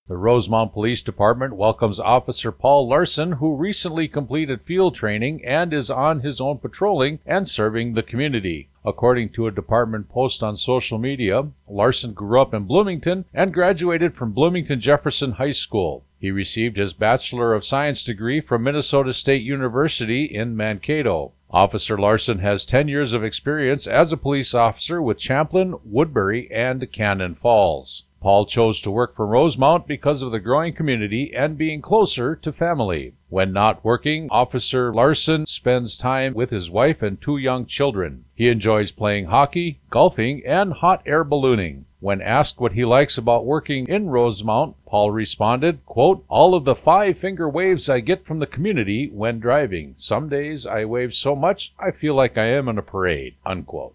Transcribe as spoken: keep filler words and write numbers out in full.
The Rosemount Police Department welcomes Officer Paul Larson, who recently completed field training and is on his own patrolling and serving the community. According to a department post on social media, Larson grew up in Bloomington and graduated from Bloomington Jefferson High School. He received his Bachelor of Science degree from Minnesota State University in Mankato. Officer Larson has ten years of experience as a police officer with Champlin, Woodbury, and Cannon Falls. Paul chose to work for Rosemount because of the growing community and being closer to family. When not working, Officer Larson spends time with his wife and two young children. He enjoys playing hockey, golfing, and hot air ballooning. When asked what he likes about working in Rosemount, Paul responded, quote, "All of the five-finger waves I get from the community when driving. Some days I wave so much I feel like I am in a parade," unquote.